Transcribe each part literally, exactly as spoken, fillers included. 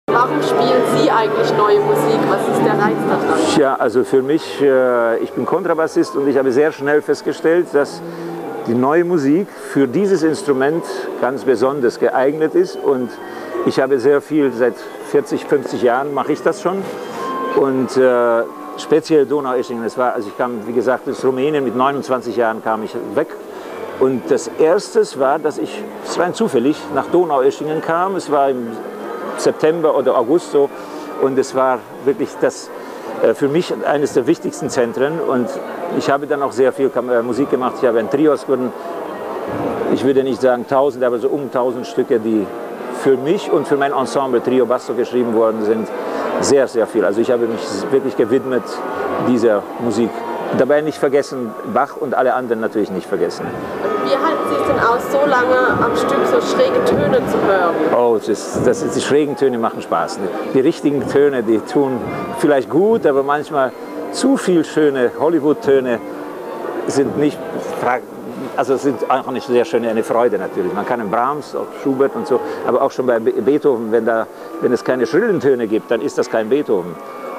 Warum spielen Sie eigentlich neue Musik? Was ist der Reiz daran? Ja, also für mich, äh, ich bin Kontrabassist und ich habe sehr schnell festgestellt, dass die neue Musik für dieses Instrument ganz besonders geeignet ist. Und ich habe sehr viel, seit vierzig, fünfzig Jahren mache ich das schon. Und äh, speziell Donaueschingen, das war, also ich kam, wie gesagt, aus Rumänien, mit neunundzwanzig Jahren kam ich weg. Und das Erste war, dass ich, es war zufällig, nach Donaueschingen kam. Es war im September oder August so. Und es war wirklich das, äh, für mich eines der wichtigsten Zentren. Und ich habe dann auch sehr viel äh, Musik gemacht. Ich habe ein Trio ausgegründet. Ich würde nicht sagen tausend, aber so um tausend Stücke, die für mich und für mein Ensemble Trio Basso geschrieben worden sind. Sehr, sehr viel. Also ich habe mich wirklich gewidmet dieser Musik. Dabei nicht vergessen, Bach und alle anderen natürlich nicht vergessen. Wie halten Sie es denn aus, so lange am Stück so schräge Töne zu hören? Oh, das ist, das ist, die schrägen Töne machen Spaß. Die richtigen Töne, die tun vielleicht gut, aber manchmal zu viel schöne Hollywood-Töne sind nicht, also sind auch nicht sehr schön, eine Freude natürlich. Man kann einen Brahms, auch Schubert und so, aber auch schon bei Beethoven, wenn, da, wenn es keine schrillen Töne gibt, dann ist das kein Beethoven.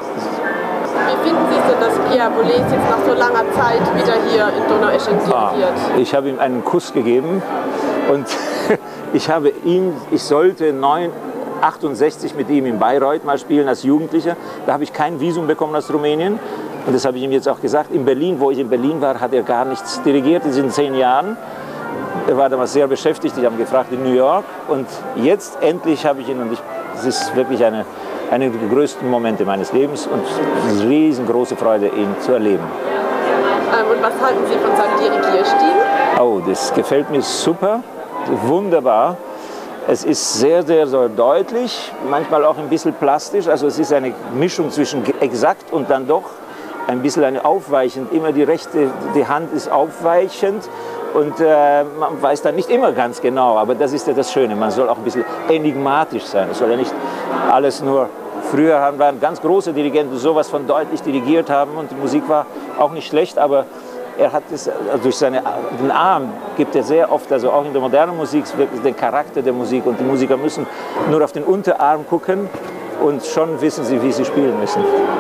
Wie finden Sie es denn, dass Pierre Boulez jetzt nach so langer Zeit wieder hier in Donaueschingen dirigiert? Ah, ich habe ihm einen Kuss gegeben und ich habe ihn, ich sollte neunzehnhundertachtundsechzig mit ihm in Bayreuth mal spielen als Jugendlicher. Da habe ich kein Visum bekommen aus Rumänien und das habe ich ihm jetzt auch gesagt. In Berlin, wo ich in Berlin war, hat er gar nichts dirigiert in diesen zehn Jahren. Er war damals sehr beschäftigt, ich habe ihn gefragt in New York und jetzt endlich habe ich ihn und ich, es ist wirklich eine Einer der größten Momente meines Lebens und eine riesengroße Freude, ihn zu erleben. Ähm, und was halten Sie von seinem Dirigierstil? Oh, das gefällt mir super, wunderbar. Es ist sehr, sehr, sehr deutlich, manchmal auch ein bisschen plastisch. Also es ist eine Mischung zwischen exakt und dann doch ein bisschen eine aufweichend. Immer die rechte, die Hand ist aufweichend. Und äh, man weiß dann nicht immer ganz genau, aber das ist ja das Schöne. Man soll auch ein bisschen enigmatisch sein. Es soll ja nicht alles nur. Früher haben, waren ganz große Dirigenten, die sowas von deutlich dirigiert haben und die Musik war auch nicht schlecht, aber er hat es also durch seinen Arm gibt er sehr oft, also auch in der modernen Musik, wirklich den Charakter der Musik und die Musiker müssen nur auf den Unterarm gucken und schon wissen sie, wie sie spielen müssen.